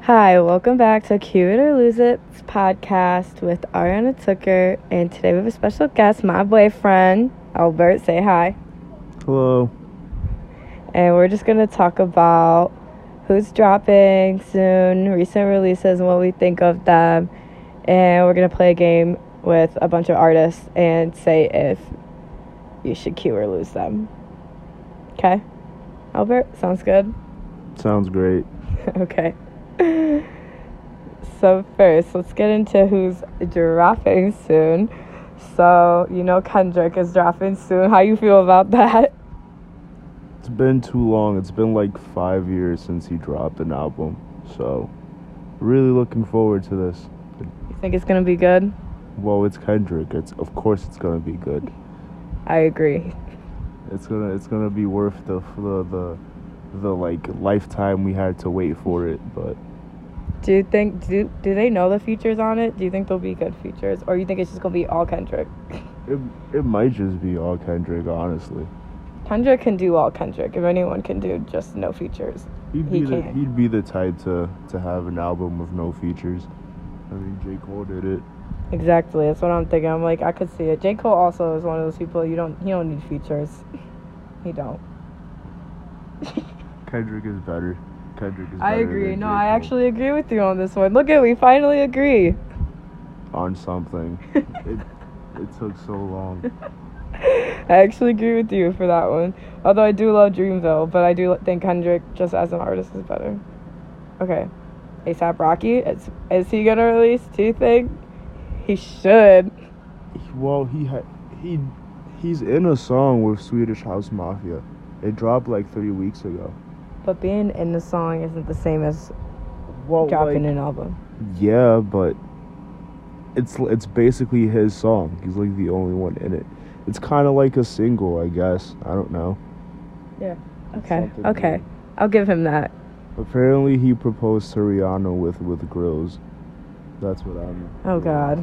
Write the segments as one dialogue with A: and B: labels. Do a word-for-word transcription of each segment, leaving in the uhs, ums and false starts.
A: Hi, welcome back to Cue It or Lose It's podcast with Ariana Tucker, and today we have a special guest, my boyfriend, Albert. Say hi.
B: Hello.
A: And we're just going to talk about who's dropping soon, recent releases, and what we think of them, and we're going to play a game with a bunch of artists and say if you should cue or lose them. Okay? Albert, sounds good?
B: Sounds great.
A: Okay. So first, let's get into who's dropping soon. So, you know Kendrick is dropping soon. How you feel about that?
B: It's been too long. It's been like five years since he dropped an album. So, really looking forward to this.
A: You think it's going to be good?
B: Well, it's Kendrick. It's of course it's going to be good.
A: I agree.
B: It's going to it's going to be worth the the the the like lifetime we had to wait for it, but
A: Do you think, do do they know the features on it? Do you think there'll be good features? Or you think it's just going to be all Kendrick?
B: it it might just be all Kendrick, honestly.
A: Kendrick can do all Kendrick. If anyone can do just no features,
B: He'd be
A: he
B: the
A: can't.
B: he'd be the type to, to have an album with no features. I mean, J. Cole did it.
A: Exactly. That's what I'm thinking. I'm like, I could see it. J. Cole also is one of those people, you don't, he don't need features. He don't.
B: Kendrick is better. Kendrick is better
A: I agree.
B: than
A: No,
B: J.
A: I
B: Cole.
A: actually agree with you on this one. Look at, we finally agree.
B: On something. it it took so long.
A: I actually agree with you for that one. Although I do love Dreamville, but I do think Kendrick, just as an artist, is better. Okay. A$AP Rocky, is, is he going to release? Do you think? He should.
B: Well, he had he he's in a song with Swedish House Mafia. It dropped like three weeks ago.
A: But being in the song isn't the same as
B: Well,
A: dropping
B: like,
A: an album.
B: yeah, but it's it's basically his song. He's like the only one in it. It's kind of like a single, I guess. I don't know.
A: Yeah. Okay.
B: Something
A: Okay.
B: weird.
A: I'll give him that.
B: Apparently, he proposed to Rihanna with with grills. That's what I'm.
A: Oh, God.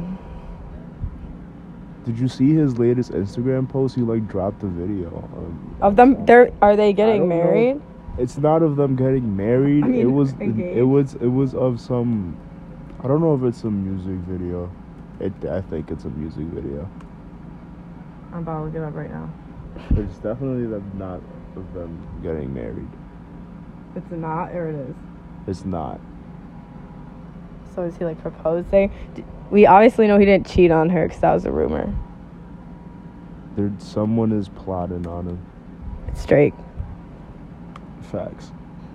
B: Did you see his latest Instagram post? He like dropped a video um,
A: Of them, they're, are they getting
B: don't know.
A: married?
B: It's not of them getting married.
A: I mean,
B: it was
A: engaged.
B: it was it was of some. I don't know if it's a music video. It I think it's a music video.
A: I'm about to look it up right now.
B: It's definitely them not of them getting married.
A: It's not, or it is?
B: It's not.
A: So is he like proposing? D- We obviously know he didn't cheat on her because that was a rumor.
B: There someone is plotting on him.
A: It's Drake.
B: Facts.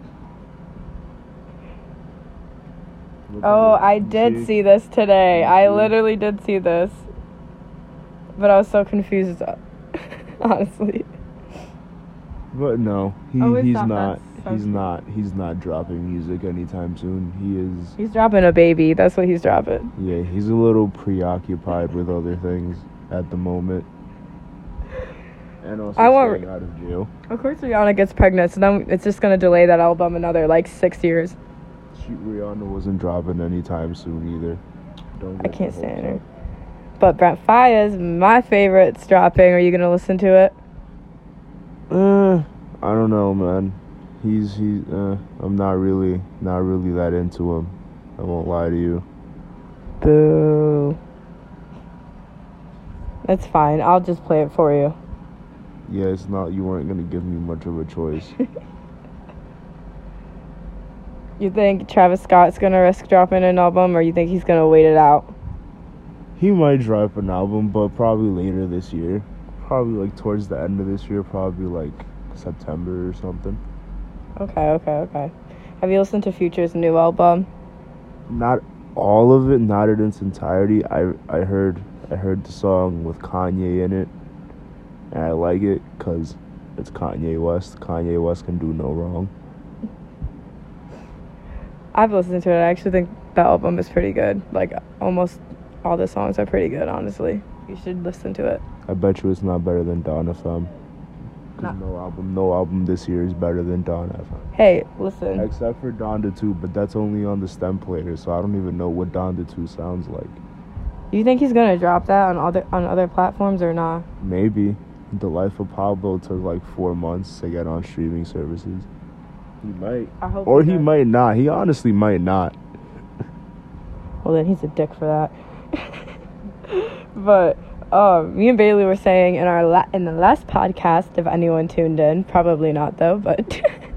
B: Look
A: Oh,
B: at it.
A: I
B: You
A: did see this today.
B: You
A: I
B: see?
A: literally did see this. But I was so confused, honestly.
B: But no, he
A: Oh, it's
B: he's
A: not-
B: not.
A: that's so
B: He's
A: cute.
B: not. He's not dropping music anytime soon. He is.
A: He's dropping a baby. That's what he's dropping.
B: Yeah, he's a little preoccupied with other things at the moment. And also
A: I want-
B: staying out of jail.
A: Of course Rihanna gets pregnant, so then it's just going to delay that album another, like, six years.
B: She, Rihanna wasn't dropping anytime soon either. Don't
A: I
B: get
A: can't
B: the
A: stand
B: hopes
A: her. But Brent Faiyaz, my favorite's dropping. Are you going to listen to it?
B: up. Uh, I don't know, man. He's he's. Uh, I'm not really not really that into him. I won't lie to you.
A: Boo. That's fine. I'll just play it for you.
B: Yeah, it's not. You weren't gonna give me much of a choice.
A: You think Travis Scott's going to risk dropping an album, or you think he's going to wait it out?
B: He might drop an album, but probably later this year. Probably like towards the end of this year. Probably like September or something.
A: Okay, okay, okay. Have you listened to Future's new album?
B: Not all of it, not in its entirety. I I heard I heard the song with Kanye in it, and I like it because it's Kanye West. Kanye West can do no wrong.
A: I've listened to it. I actually think the album is pretty good. Like, almost all the songs are pretty good, honestly. You should listen to it.
B: I bet you it's not better than Dawn F M.
A: No.
B: No album, no album this year is better than Dawn F M.
A: Hey, listen.
B: Except for Donda two, but that's only on the stem player, so I don't even know what Donda two sounds like.
A: You think he's gonna drop that on other on other platforms or not?
B: Maybe. The Life of Pablo took like four months to get on streaming services. He might.
A: I hope
B: Or
A: he
B: he
A: does.
B: might not. He honestly might not.
A: Well, then he's a dick for that. But um, me and Bailey were saying in our la- in the last podcast, if anyone tuned in, probably not though, but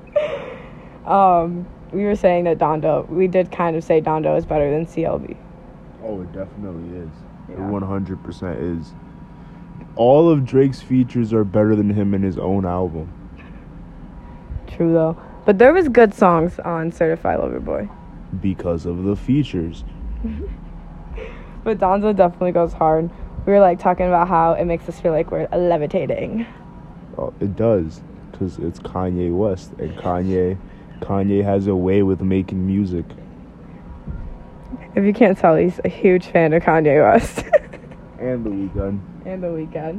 A: um, we were saying that Donda, we did kind of say Donda is better than C L B.
B: Oh, it definitely is. It
A: Yeah.
B: one hundred percent is. All of Drake's features are better than him in his own album.
A: True though. But there was good songs on Certified Lover Boy.
B: Because of the features.
A: But Donda definitely goes hard. We were like talking about how it makes us feel like we're levitating.
B: Oh, it does. Because it's Kanye West. And Kanye, Kanye has a way with making music.
A: If you can't tell, he's a huge fan of Kanye West.
B: And The Weeknd.
A: And The Weeknd.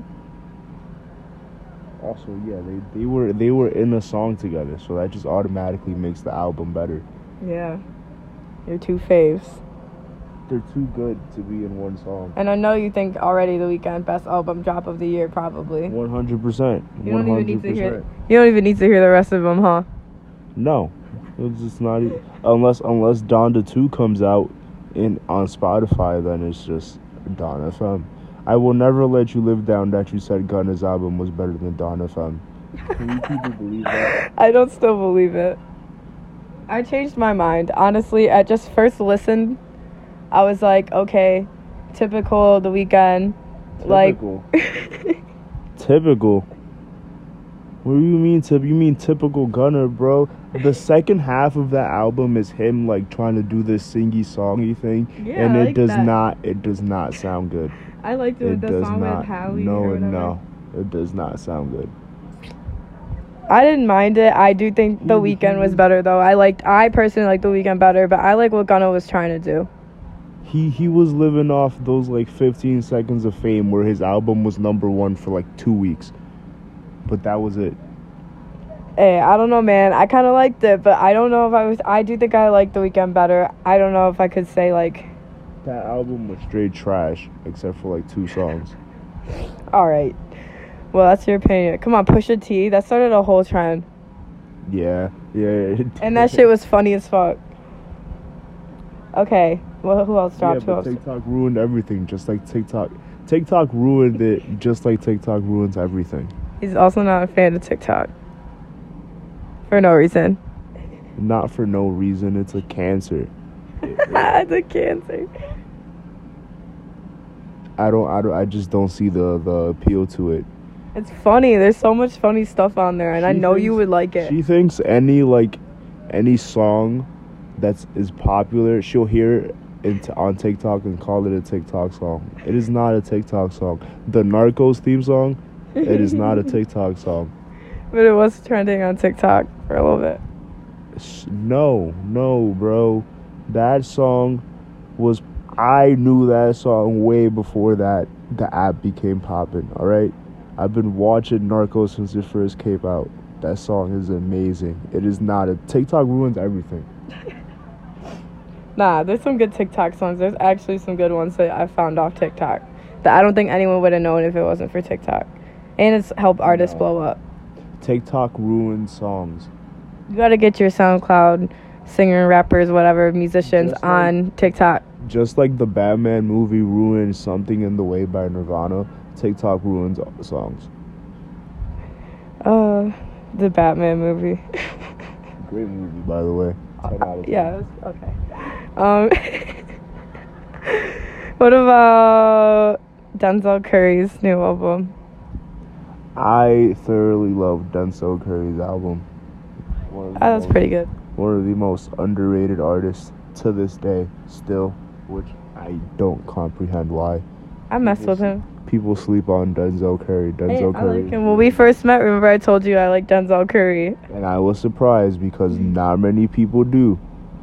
B: Also, yeah, they, they were they were in a song together, so that just automatically makes the album better.
A: Yeah. Your two faves.
B: They're too good to be in one song.
A: And I know you think already The Weeknd best album drop of the year, probably.
B: One hundred percent.
A: You
B: One
A: don't even
B: hundred
A: need to hear.
B: percent.
A: You don't even need to hear the rest of them, huh?
B: No, it's just not. e- Unless unless Donda two comes out in on Spotify, then it's just Don F M. I will never let you live down that you said Gunna's album was better than Don F M. Can you people believe that?
A: I don't still believe it. I changed my mind. Honestly, at just first listen, I was like, okay, typical The Weeknd.
B: Typical.
A: Like,
B: Typical. What do you mean, tip? You mean typical Gunner, bro? The second half of that album is him like trying to do this singy songy thing,
A: Yeah,
B: and
A: I
B: it
A: like
B: does
A: that.
B: not. It does not sound good.
A: I liked it
B: It
A: with the
B: does
A: song
B: not.
A: with Hallie
B: no,
A: or whatever.
B: no, it does not sound good.
A: I didn't mind it. I do think The
B: He-
A: Weeknd was
B: he-
A: better though. I liked. I personally like The Weeknd better, but I like what Gunna was trying to do.
B: He he was living off those like fifteen seconds of fame where his album was number one for like two weeks, but that was it.
A: Hey, I don't know, man. I kind of liked it, but I don't know if I was. I do think I liked The Weeknd better. I don't know if I could say like.
B: That album was straight trash, except for like two songs.
A: All right. Well, that's your opinion. Come on, Pusha T. That started a whole trend,
B: Yeah, yeah. it
A: and that
B: did.
A: shit was funny as fuck. Okay. Well, who else
B: Yeah,
A: dropped? Who
B: but
A: else?
B: TikTok ruined everything, just like TikTok. TikTok ruined it, just like TikTok ruins everything.
A: He's also not a fan of TikTok. For no reason.
B: Not for no reason. It's a cancer.
A: It's a cancer.
B: I don't. I don't. I just don't see the the appeal to it.
A: It's funny. There's so much funny stuff on there, and
B: She
A: I know you
B: thinks-
A: would like it.
B: She thinks any like any song that's is popular, she'll hear it in t- on TikTok and call it a TikTok song. It is not a TikTok song. The Narcos theme song, it is not a TikTok song.
A: But it was trending on TikTok for a little bit.
B: S- No, no, bro. That song was. I knew that song way before that the app became poppin'. All right, I've been watching Narcos since it first came out. That song is amazing. It is not a TikTok ruins everything.
A: Nah, there's some good TikTok songs. There's actually some good ones that I found off TikTok that I don't think anyone would have known if it wasn't for TikTok. And it's helped artists
B: No.
A: blow up.
B: TikTok ruins songs.
A: You gotta get your SoundCloud singer, rappers, whatever, musicians
B: Just like-
A: on TikTok.
B: Just like the Batman movie ruined Something in the Way by Nirvana, TikTok ruins all the songs.
A: Uh, the Batman movie.
B: Great movie, by the way. ten out of ten.
A: Yeah, it was- okay. Um, what about Denzel Curry's new album?
B: I thoroughly love Denzel Curry's album. One of the
A: Oh, that's
B: most-
A: pretty good.
B: One of the most underrated artists to this day, still, which I don't comprehend why.
A: I messed with him.
B: People sleep on Denzel Curry.
A: Hey,
B: Denzel
A: I
B: Curry.
A: like him. When we first met, remember I told you I like Denzel Curry.
B: And I was surprised because not many people do.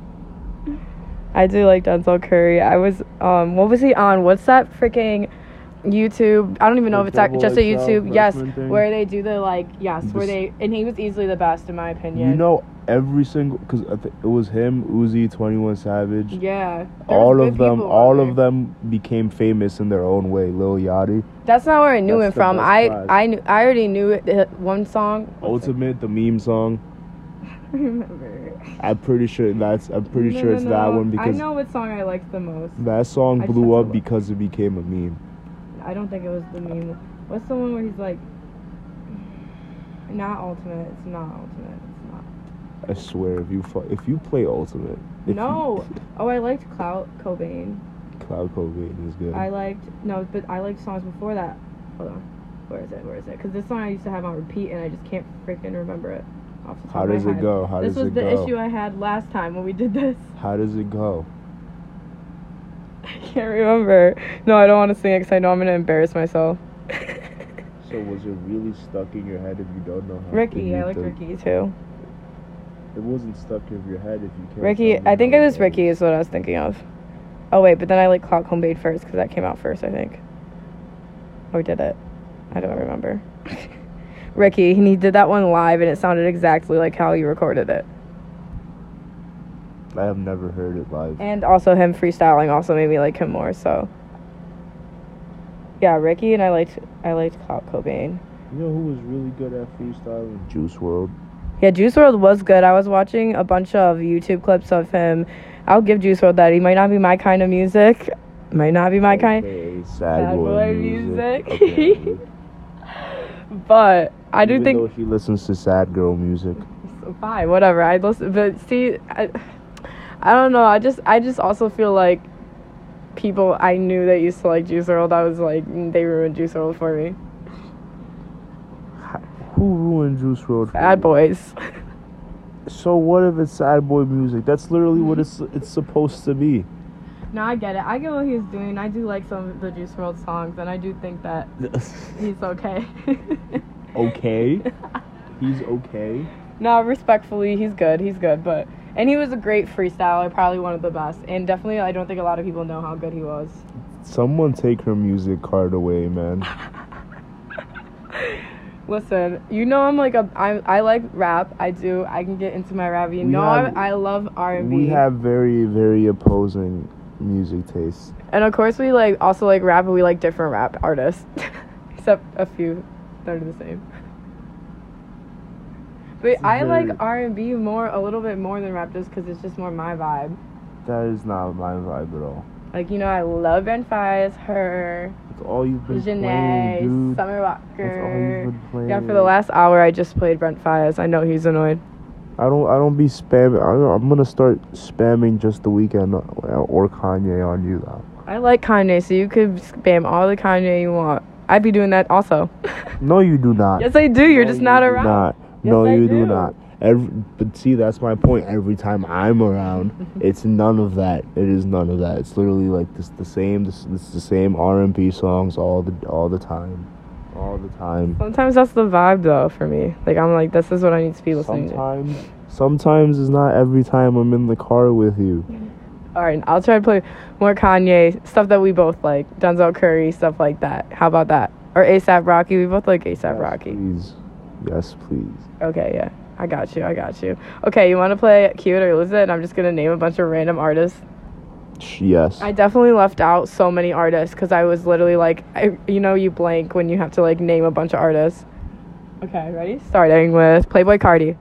A: I do like Denzel Curry. I was, um, what was he on? What's that freaking YouTube? I don't even know
B: The
A: if it's ac-
B: Double
A: just a
B: X L
A: YouTube. Yes,
B: freshman thing?
A: where they do the like, yes, where
B: This-
A: they, and he was easily the best in my opinion.
B: You know, every single, because it was him, Uzi, twenty-one Savage.
A: Yeah. There was
B: All
A: good
B: of them,
A: people
B: all
A: on
B: of
A: there.
B: them became famous in their own way. Lil Yachty,
A: That's not where I knew
B: That's
A: him
B: the
A: from.
B: best
A: I,
B: part.
A: I knew, I already knew it, the one song.
B: Ultimate, the meme song.
A: remember.
B: I'm pretty sure that's. I'm pretty
A: No,
B: sure
A: no,
B: it's
A: no.
B: that one because
A: I know what song I liked the most.
B: that song
A: I just
B: blew
A: have
B: up
A: to look.
B: because it became a meme.
A: I don't think it was the meme. What's the one where he's like, not Ultimate. It's not Ultimate. It's not.
B: I swear, if you fu- if you play Ultimate, if
A: No.
B: you,
A: Oh, I liked Cloud Cobain.
B: Cloud Cobain is good.
A: I liked no, but I liked songs before that. Hold on. Where is it? Where is it? Because this song I used to have on repeat, and I just can't freaking remember it. Off the top
B: How
A: of my
B: does it
A: head.
B: go? How
A: this
B: does
A: was
B: it
A: the
B: go?
A: issue I had last time when we did this.
B: How does it go?
A: I can't remember. No, I don't want to sing it because I know I'm gonna embarrass myself.
B: So was it really stuck in your head if you don't know how? if
A: Ricky,
B: you
A: I like
B: don't-
A: Ricky too.
B: It wasn't stuck in your head if you can't.
A: Ricky,
B: tell me
A: I think
B: how
A: it was
B: goes.
A: Ricky is what I was thinking of. Oh wait, but then I like Cloud Cobain first because that came out first, I think. Or did it? I don't remember. Ricky, and he did that one live, and it sounded exactly like how he recorded it.
B: I have never heard it live.
A: And also him freestyling also made me like him more. So yeah, Ricky, and I liked I liked Cloud Cobain.
B: You know who was really good at freestyling? Juice world.
A: Yeah, Juice world was good. I was watching a bunch of YouTube clips of him. I'll give Juice world that. He might not be my kind of music. Might not be my kind.
B: Okay, sad,
A: Sad
B: boy,
A: boy
B: music.
A: music.
B: Okay.
A: But I do
B: Even
A: think
B: though he listens to sad girl music.
A: so fine, whatever. I listen, but see, I, I don't know. I just, I just also feel like people I knew that used to like Juice world. I was like, mm, they ruined Juice world for me.
B: Who ruined Juice world? for
A: Bad
B: you?
A: boys.
B: So what if it's sad boy music? That's literally what it's it's supposed to be.
A: No, I get it. I get what he's doing. I do like some of the Juice world songs, and I do think that he's okay.
B: Okay. He's okay.
A: No, respectfully, he's good. He's good, but and he was a great freestyler, probably one of the best. And definitely, I don't think a lot of people know how good he was.
B: Someone take her music card away, man.
A: Listen, you know I'm like a I I like rap. I do. I can get into my rap. You
B: We
A: know
B: have-
A: I, I love R and B.
B: We have very, very opposing music tastes.
A: And of course we like also like rap, but we like different rap artists, except a few that are the same. But
B: It's
A: I like
B: very-
A: R and B more, a little bit more than rap, just because it's just more my vibe.
B: That is not my vibe at all.
A: Like, you know, I love Ben Fias, her,
B: That's all you've been
A: Janae,
B: playing, dude.
A: Summer
B: That's all
A: Walker.
B: you've been playing.
A: Yeah, for the last hour, I just played Brent Fias. I know he's annoyed.
B: I don't. I don't be spamming. I, I'm gonna start spamming just the weekend or Kanye on you though.
A: I like Kanye, so you could spam all the Kanye you want. I'd be doing that also.
B: No, you do not.
A: Yes, I do. You're
B: No,
A: just
B: you
A: not
B: do
A: around.
B: Not.
A: Yes,
B: no,
A: I
B: you do.
A: do.
B: not. Every, but see, that's my point. Every time I'm around, it's none of that. It is none of that. It's literally like this, the same. This, it's the same R and B songs all the all the time, all the time.
A: Sometimes that's the vibe, though, for me. Like, I'm like, this is what I need to be listening
B: Sometimes, sometimes it's not every time I'm in the car with you.
A: to. All right, I'll try to play more Kanye, stuff that we both like. Denzel Curry, stuff like that. How about that? Or ASAP Rocky. We both like ASAP
B: Yes,
A: Rocky.
B: please. Yes, please.
A: Okay, yeah. I got you. I got you. Okay, you want to play Cue It or Lose It? And I'm just going to name a bunch of random artists.
B: Yes.
A: I definitely left out so many artists because I was literally like, I, you know, you blank when you have to like name a bunch of artists. Okay, ready? Starting with Playboi Carti.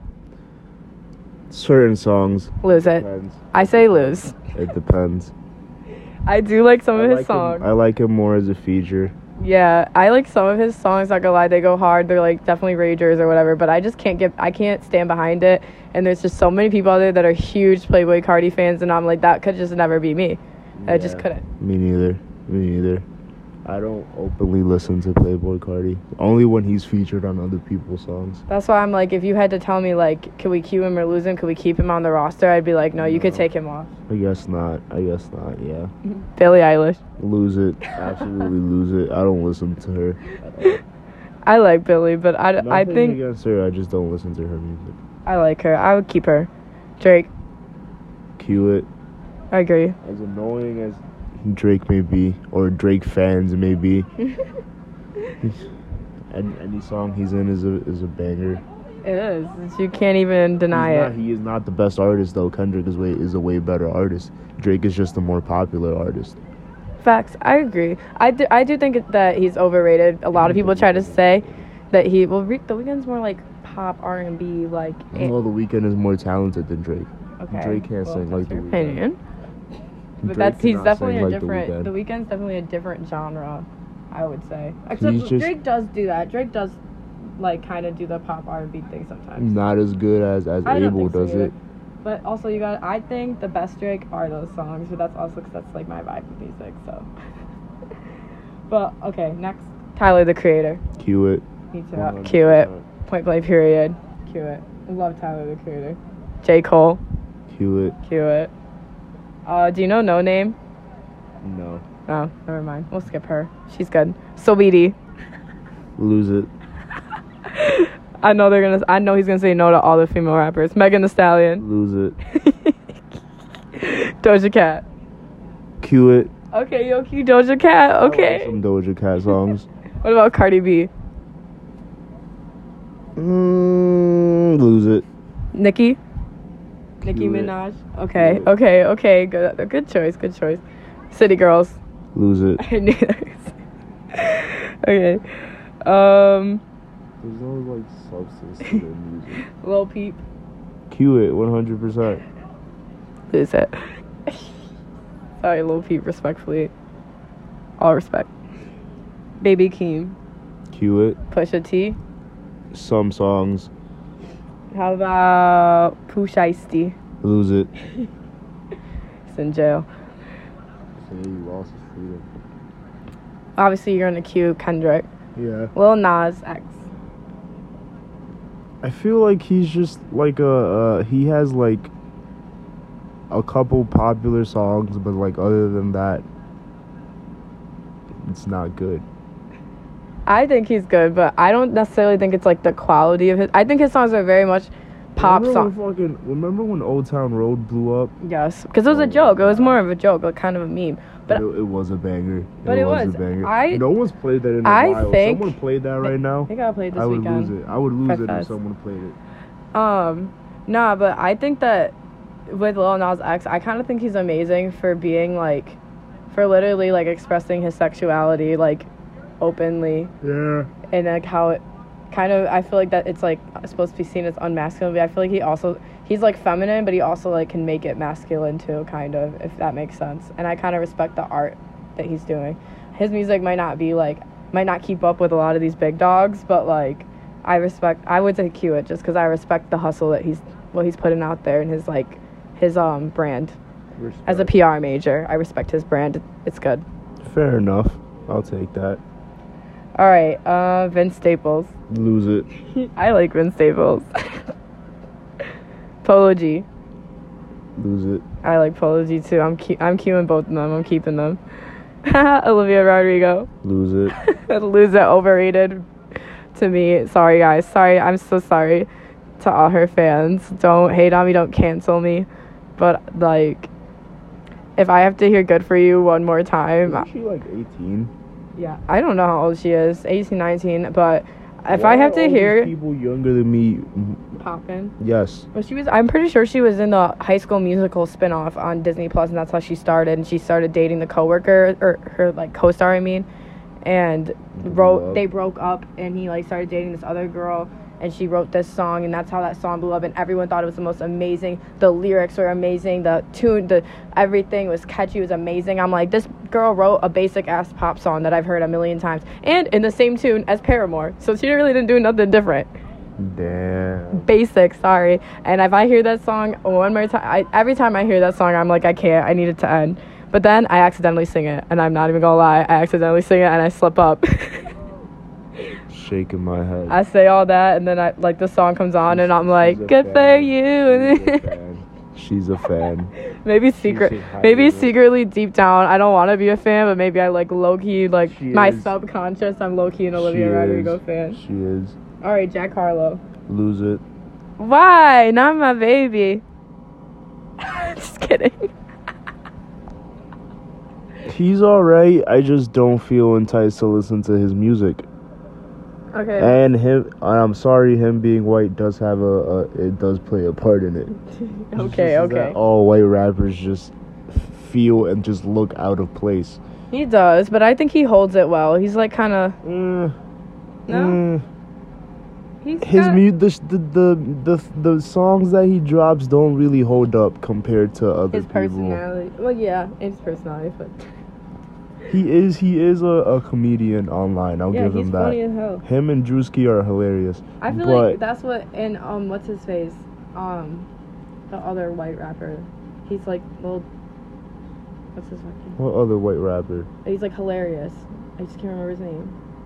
B: Certain songs.
A: Lose It.
B: Depends.
A: I say lose.
B: It depends.
A: I do like some
B: I
A: of his
B: like
A: songs.
B: Him, I like him more as a feature.
A: Yeah, I like some of his songs. Not gonna lie, they go hard. They're like definitely ragers or whatever. But I just can't get, I can't stand behind it. And there's just so many people out there that are huge Playboi Carti fans, and I'm like, that could just never be me. I just
B: Yeah.
A: couldn't.
B: Me neither. Me neither. I don't openly listen to Playboi Carti. Only when he's featured on other people's songs.
A: That's why I'm like, if you had to tell me like, can we cue him or lose him? Can we keep him on the roster? I'd be like, no, you could
B: No.
A: take him off.
B: I guess not. I guess not. Yeah.
A: Billie Eilish.
B: Lose it. Absolutely lose it. I don't listen to her. At all.
A: I like Billie, but I,
B: Nothing
A: I think
B: against her. I just don't listen to her music.
A: I like her. I would keep her. Drake.
B: Cue it.
A: I agree.
B: As annoying as Drake may be, or Drake fans may be, any, any song he's in is a is a banger.
A: It is. You can't even deny
B: He's
A: it.
B: not, he is not the best artist though. Kendrick is way is a way better artist. Drake is just a more popular artist.
A: Facts. I agree. I do, I do think that he's overrated. A lot of people try to say that he well, Re- The Weeknd's more like pop R and B like. It,
B: Well, The Weeknd is more talented than Drake.
A: okay.
B: Drake can't
A: well,
B: sing
A: that's
B: like The
A: your
B: Weeknd.
A: opinion. But
B: Drake
A: that's he's
B: cannot
A: definitely
B: sing
A: a
B: like The
A: different.
B: Weeknd.
A: The Weeknd's definitely a different genre, I would say. Except
B: He's just-
A: Drake does do that. Drake does, like, kind of do the pop R and B thing sometimes.
B: Not as good as as
A: I don't
B: Abel
A: think so
B: does
A: either.
B: it.
A: But also, you got. I think the best Drake are those songs, but that's also because that's like my vibe of music. So. But okay, next, Tyler the Creator.
B: Cue it.
A: Me too.
B: one hundred
A: Cue it.
B: percent.
A: Point blank. Period. Cue it. I love Tyler the Creator. J. Cole.
B: Cue it.
A: Cue it. Uh, do you know No Name?
B: No.
A: Oh, never mind. We'll skip her. She's good. Saweetie.
B: Lose it.
A: I know they're gonna. I know he's gonna say no to all the female rappers. Megan Thee Stallion.
B: Lose it.
A: Doja Cat.
B: Cue it.
A: Okay, yo, cue Doja Cat.
B: I like
A: Okay.
B: some Doja Cat songs.
A: What about Cardi B?
B: Mm, lose it.
A: Nicki. Nicki
B: Cue it.
A: Minaj. Okay,
B: Cue it.
A: okay, okay. Good, good choice. Good choice. City Girls.
B: Lose it.
A: I knew that. Okay. Um,
B: There's no like substance to their music.
A: Lil Peep.
B: Cue it. one hundred percent.
A: Lose it. Sorry, Lil Peep. Respectfully. All respect. Baby Keem.
B: Cue it.
A: Pusha T.
B: Some songs.
A: How about Pooh Shiesty?
B: Lose it.
A: He's in jail.
B: Say he lost his freedom.
A: Obviously, you're gonna cue Kendrick.
B: Yeah.
A: Lil Nas X.
B: I feel like he's just like a uh, he has like a couple popular songs, but like other than that, it's not good.
A: I think he's good, but I don't necessarily think it's like the quality of his. I think his songs are very much pop
B: remember
A: songs.
B: when fucking, remember when Old Town Road blew up?
A: Yes, because it was
B: Oh
A: a
B: my
A: joke. It was
B: God.
A: more of a joke, like kind of a meme. But
B: it, it was a banger.
A: But it was.
B: a banger.
A: I-
B: no one's played that in a
A: I
B: while.
A: think-
B: Someone played that right now.
A: I think I played this
B: I would
A: weekend.
B: lose it. I would lose
A: Press
B: it
A: Fest.
B: if someone played it.
A: Um, nah, but I think that with Lil Nas X, I kind of think he's amazing for being like, for literally like expressing his sexuality like openly,
B: Yeah.
A: and like how it kind of, I feel like that it's like supposed to be seen as unmasculine, but I feel like he also, he's like feminine, but he also like can make it masculine too, kind of, if that makes sense. And I kind of respect the art that he's doing. His music might not be like, might not keep up with a lot of these big dogs, but like, I respect, I would say cue it just because I respect the hustle that he's, what he's putting out there, and his like, his um brand.
B: Respect.
A: As a P R major, I respect his brand. It's good.
B: Fair enough. I'll take that.
A: All right, uh, Vince Staples.
B: Lose it.
A: I like Vince Staples. Polo G.
B: Lose it.
A: I like Polo G too. I'm cu- I'm queuing both of them. I'm keeping them. Olivia Rodrigo.
B: Lose it.
A: Lose it. Overrated to me. Sorry guys. Sorry. I'm so sorry to all her fans. Don't hate on me. Don't cancel me. But like, if I have to hear "Good for You" one more time,
B: Isn't she like eighteen?
A: yeah, I don't know how old she is. eighteen, nineteen. But if
B: Why
A: I have
B: are
A: to
B: all these
A: hear
B: people younger than me.
A: poppin'.
B: Yes.
A: But she was, I'm pretty sure she was in the High School Musical spinoff on Disney Plus, and that's how she started. And she started dating the coworker, or her like co-star, I mean, and wrote.
B: up.
A: They broke up, and he like started dating this other girl, and she wrote this song, and that's how that song blew up. And everyone thought it was the most amazing. The lyrics were amazing. The tune, the everything was catchy. It was amazing. I'm like, this girl wrote a basic ass pop song that I've heard a million times, and in the same tune as Paramore. So she really didn't do nothing different.
B: Damn.
A: Basic, sorry. And if I hear that song one more time, I, every time I hear that song, I'm like, I can't, I need it to end. But then I accidentally sing it, and I'm not even gonna lie, I accidentally sing it and I slip up.
B: Shaking my head.
A: I say all that, and then I like the song comes on, and I'm
B: She's
A: like,
B: a
A: good for
B: fan.
A: you.
B: She's a fan. She's a fan.
A: Maybe secret,
B: should hide
A: maybe
B: it.
A: secretly deep down, I don't want to be a fan, but maybe I like low key, like
B: She
A: my
B: is.
A: subconscious, I'm low key an
B: She
A: Olivia Rodrigo
B: is.
A: fan.
B: She is.
A: All right, Jack Harlow.
B: Lose it.
A: Why? Not my baby. Just kidding.
B: He's alright. I just don't feel enticed to listen to his music.
A: Okay.
B: And him, and I'm sorry, him being white does have a, a it does play a part in it. It's
A: Okay,
B: just
A: okay.
B: that all white rappers just feel and just look out of place.
A: He does, but I think he holds it well. He's like kind of
B: Mm,
A: no.
B: mm.
A: He's
B: his
A: got-
B: mu- the, the the the the songs that he drops don't really hold up compared to other
A: his
B: people.
A: personality. Well, yeah, his personality, but
B: He is he is a, a comedian online. I'll
A: yeah,
B: give
A: he's
B: him that.
A: funny as hell.
B: Him and Drewski are hilarious.
A: I feel
B: but
A: like that's what in um what's his face um the other white rapper. He's like little. What's his fucking?
B: what other white rapper?
A: He's like hilarious. I just can't remember his name.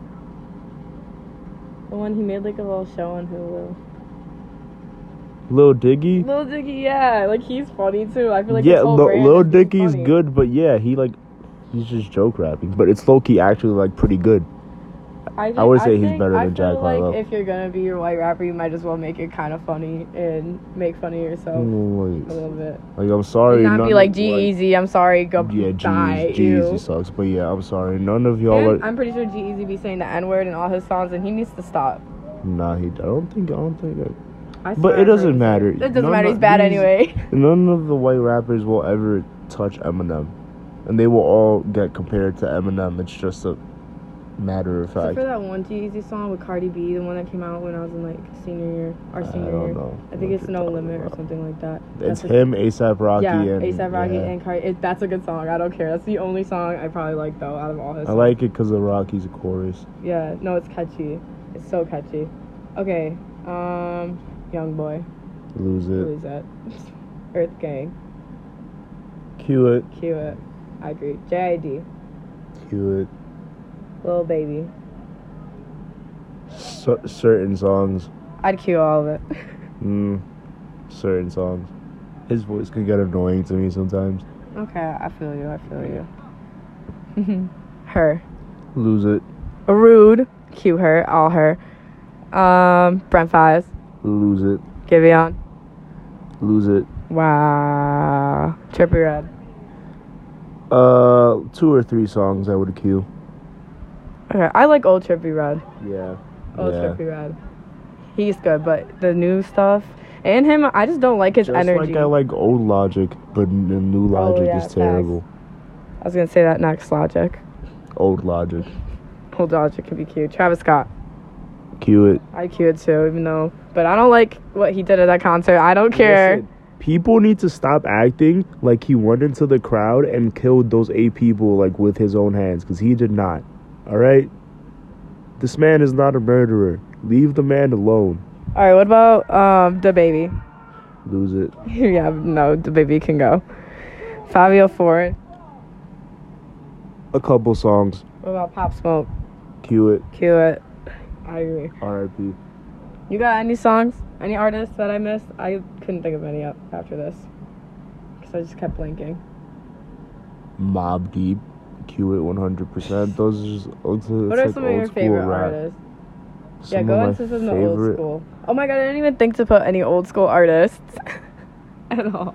A: The one he made like a little show on Hulu.
B: Lil Dicky?
A: Lil Dicky, yeah, like he's funny too. I feel like
B: yeah,
A: his whole
B: Lil,
A: brand
B: Lil
A: is he's
B: Dicky's
A: funny.
B: good, but yeah, he like he's just joke rapping. But it's low key actually like pretty good.
A: I, think,
B: I would say he's
A: think-
B: better than
A: I
B: Jack
A: feel like
B: Harlow.
A: if you're gonna be your white rapper, you might as well make it kind of funny and make fun of yourself
B: Mm,
A: a little bit.
B: Like I'm sorry,
A: And not
B: none
A: be like
B: of,
A: G-Eazy, I'm sorry, go
B: Yeah,
A: die.
B: G-Eazy
A: ew.
B: sucks, but yeah, I'm sorry. None of y'all
A: And
B: are.
A: I'm pretty sure G-Eazy be saying the N-word in all his songs, and he needs to stop.
B: Nah, he. I don't think. I don't think. That,
A: I
B: But
A: swear
B: it
A: I heard
B: doesn't
A: him say
B: matter.
A: It, it doesn't
B: None
A: matter.
B: of
A: He's bad
B: these-
A: anyway.
B: None of the white rappers will ever touch Eminem, and they will all get compared to Eminem. It's just a matter of
A: Except
B: fact.
A: for that one G-Eazy song with Cardi B, the one that came out when I was in like senior year, our
B: I
A: senior
B: don't
A: year.
B: know
A: I think
B: what
A: it's
B: you're
A: No
B: talking
A: Limit or
B: about.
A: something like that.
B: It's
A: That's a-
B: him, ASAP Rocky,
A: Yeah,
B: and
A: ASAP Rocky
B: yeah.
A: and Cardi. It, that's a good song. I don't care. That's the only song I probably like though out of all his.
B: I
A: songs.
B: like it because of Rocky's chorus.
A: Yeah, no, it's catchy. It's so catchy. Okay, um, Young Boy.
B: Lose
A: Who
B: it.
A: is that? Earth Gang.
B: Cue it.
A: Cue it. I agree. J I D.
B: Cue it.
A: Lil Baby.
B: C- certain songs.
A: I'd cue all of it.
B: Mm, certain songs. His voice can get annoying to me sometimes.
A: Okay, I feel you. I feel you. Her.
B: Lose it.
A: Rude. Cue her. All her. Um, Brent Fives.
B: Lose it.
A: Giveon.
B: Lose it.
A: Wow. Trippie Redd.
B: Uh, two or three songs I would cue.
A: Okay, I like old Trippie Redd.
B: Yeah.
A: Old
B: yeah.
A: Trippie Redd. He's good, but the new stuff and him, I just don't like his
B: Just
A: energy.
B: like I like old Logic, but n- the new
A: Oh,
B: Logic
A: yeah,
B: is
A: facts.
B: terrible.
A: I was gonna say that next. Logic.
B: Old Logic.
A: Old Logic could be cute. Travis Scott.
B: Cue it.
A: I cue it too, even though, but I don't like what he did at that concert. I don't care.
B: Listen, people need to stop acting like he went into the crowd and killed those eight people like with his own hands, because he did not. All right? This man is not a murderer. Leave the man alone.
A: All right, what about um the baby?
B: Lose it.
A: Yeah, no, the baby can go. Fabio Ford.
B: A couple songs.
A: What about Pop Smoke?
B: Cue it.
A: Cue it. I agree.
B: R I P.
A: You got any songs? Any artists that I missed? I couldn't think of any up after this because I just kept blinking.
B: Mob Deep. Cue it one hundred percent. Those are just. It's, it's
A: What are
B: like
A: some of
B: old
A: your
B: school
A: favorite
B: rap.
A: artists?
B: Some
A: Yeah,
B: of
A: go
B: my
A: into some of the old
B: favorite-
A: school. Oh my god, I didn't even think to put any old school artists at all.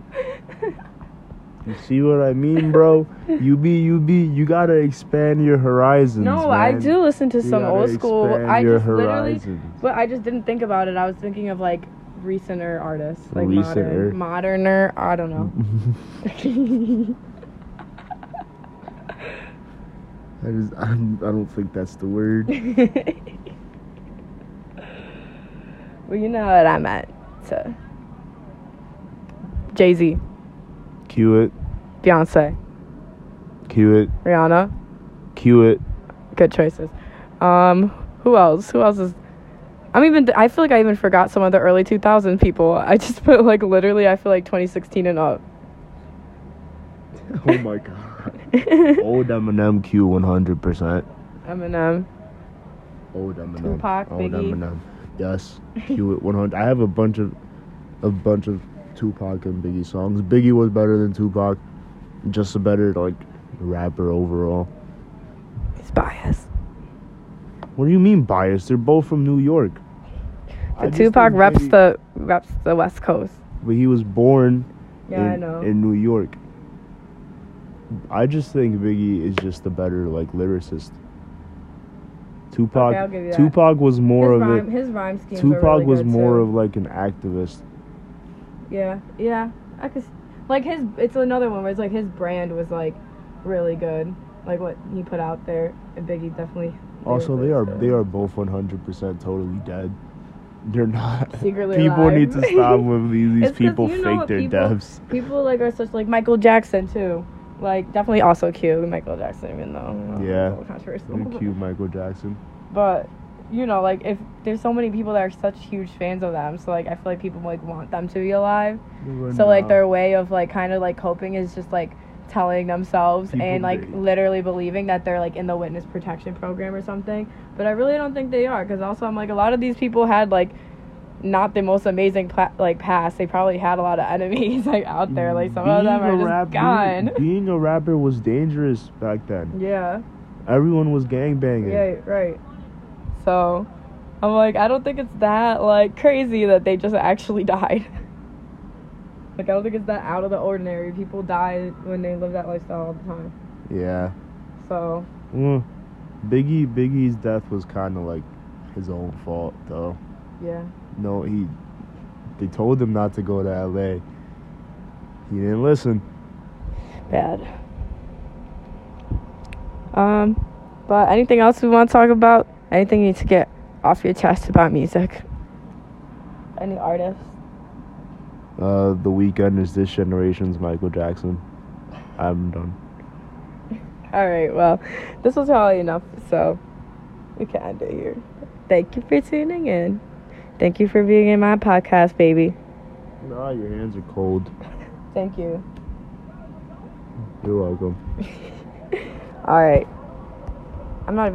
B: You see what I mean, bro? you be, you be, you gotta expand your horizons.
A: No, I
B: man.
A: do listen to
B: You
A: some
B: gotta
A: old school.
B: expand
A: I
B: your
A: just literally,
B: horizons.
A: but I just didn't think about it. I was thinking of like recenter artists, like
B: Recenter?
A: modern, moderner. I don't know.
B: I just, I don't, I don't think that's the word.
A: Well, you know what I meant. So, Jay Z,
B: Cue it,
A: Beyonce,
B: cue it,
A: Rihanna.
B: cue it.
A: Good choices. Um, who else? Who else is? I'm even. I feel like I even forgot some of the early two thousand people. I just put like literally. I feel like twenty sixteen and up.
B: Oh my god. Old Eminem, Q one hundred percent.
A: Eminem.
B: Old Eminem.
A: Tupac,
B: Old
A: Biggie.
B: Eminem. Yes, Q it one hundred. I have a bunch of, a bunch of Tupac and Biggie songs. Biggie was better than Tupac, just a better like rapper overall.
A: He's biased.
B: What do you mean biased? They're both from New York. I
A: But
B: just
A: Tupac
B: think
A: reps
B: Biggie-
A: the reps the West Coast.
B: But he was born
A: Yeah,
B: in,
A: I know.
B: in New York. I just think Biggie is just a better like lyricist. Tupac
A: Okay, I'll give you that.
B: Tupac was more
A: his
B: of
A: rhyme,
B: a
A: his rhyme schemes
B: Tupac
A: are really
B: was
A: good,
B: more
A: too.
B: of like an activist.
A: Yeah, yeah. I could, s- like his. It's another one where it's like his brand was like really good, like what he put out there. And Biggie definitely.
B: Also, they
A: was
B: are
A: good.
B: they are both one hundred percent totally dead. They're not.
A: Secretly
B: People
A: alive.
B: need to stop with these, these
A: It's 'cause,
B: people
A: you know
B: fake
A: what,
B: their
A: people-
B: deaths.
A: People like are such like Michael Jackson too. Like definitely also cute, Michael Jackson, even though you know,
B: Yeah.
A: it's a little controversial.
B: They're cute Michael Jackson.
A: But you know, like if there's so many people that are such huge fans of them, so like I feel like people like want them to be alive. So like their way of like kind of like coping is just like telling themselves
B: People
A: and like
B: they-
A: literally believing that they're like in the witness protection program or something. But I really don't think they are, because also I'm like a lot of these people had like not the most amazing pla- like past. They probably had a lot of enemies like out there. Like some of them
B: Being
A: are
B: a
A: just
B: rap-
A: gone.
B: Being, being a rapper was dangerous back then.
A: Yeah.
B: Everyone was gangbanging.
A: Yeah. Right. So I'm like, I don't think it's that like crazy that they just actually died. Like I don't think it's that out of the ordinary. People die when they live that lifestyle all the time.
B: Yeah.
A: So
B: Mm. Biggie Biggie's death was kind of like his own fault, though.
A: yeah.
B: No, he. They told him not to go to L A. He didn't listen.
A: Bad. Um, but anything else we want to talk about? Anything you need to get off your chest about music? Any artists?
B: Uh, The Weeknd is this generation's Michael Jackson. I'm done.
A: All right. Well, this was probably enough, so we can end it here. Thank you for tuning in. Thank you for being in my podcast, baby.
B: Nah, your hands are cold.
A: Thank you.
B: You're welcome.
A: All right. I'm not.